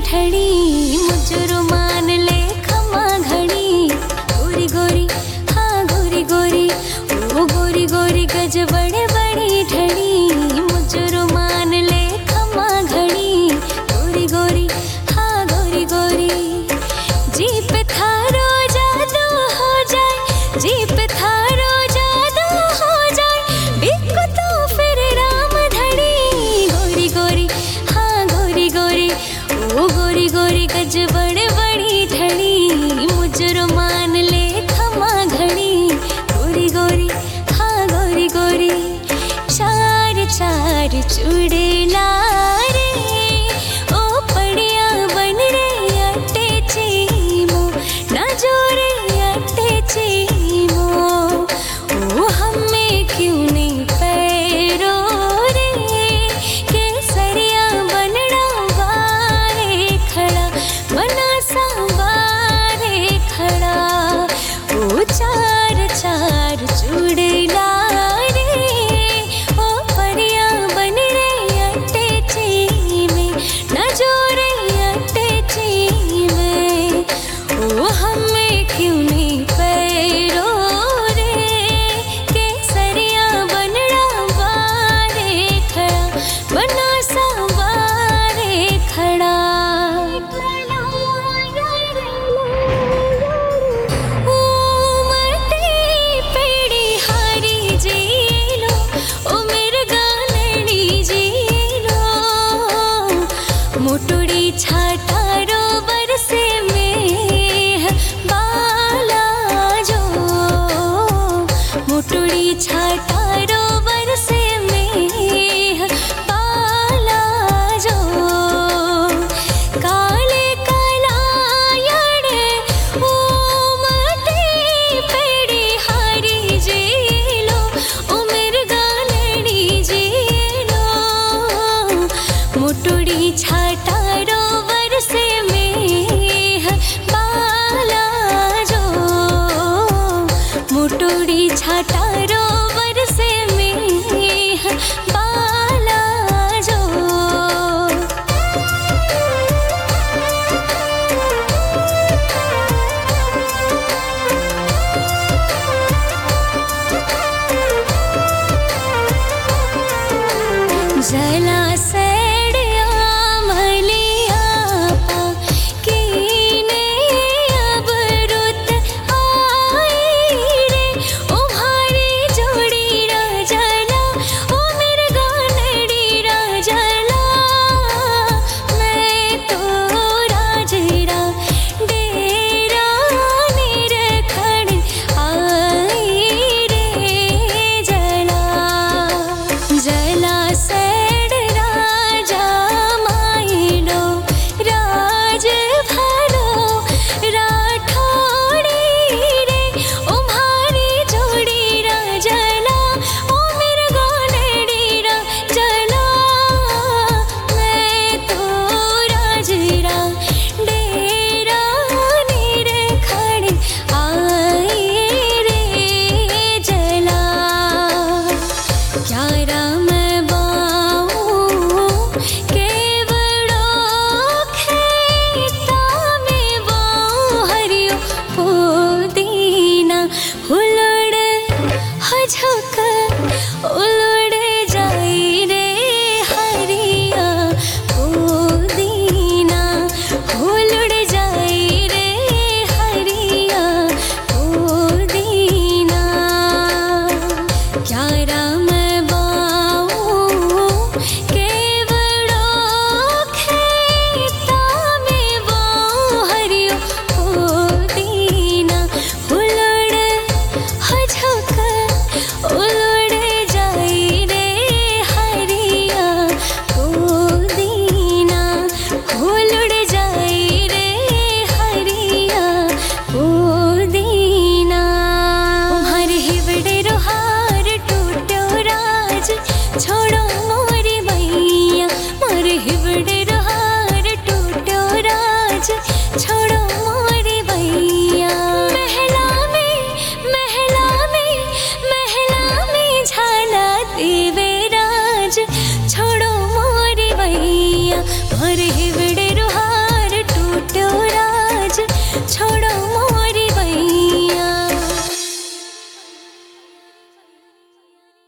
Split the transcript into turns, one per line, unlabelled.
ठड़ी मुजरो मान ले खमा घड़ी। गोरी गोरी हाँ गोरी गोरी ओ गोरी गोरी गज बड़े बड़ी ठड़ी मुजरो मान ले खमा घड़ी। गोरी गोरी हाँ गोरी गोरी जीप थारो जादू हो जाए जीप थारो जादू हो जाए बिकु तो फिर राम धड़ी। गोरी गोरी हाँ गोरी गोरी ओ गोरी गोरी गज बड़े बड़ी ठड़ी मुजरो मान ले खमा घड़ी। गोरी गोरी हाँ गोरी गोरी चार चार चूड़ेला रे ओ पड़िया बन रे अट्टे चीमो ना जोरे अट्टे चीमो। ओ हमें क्यों नहीं पैरो रे केसरिया बनना बारे खड़ा बना सा बारे खड़ा। ओ चार चार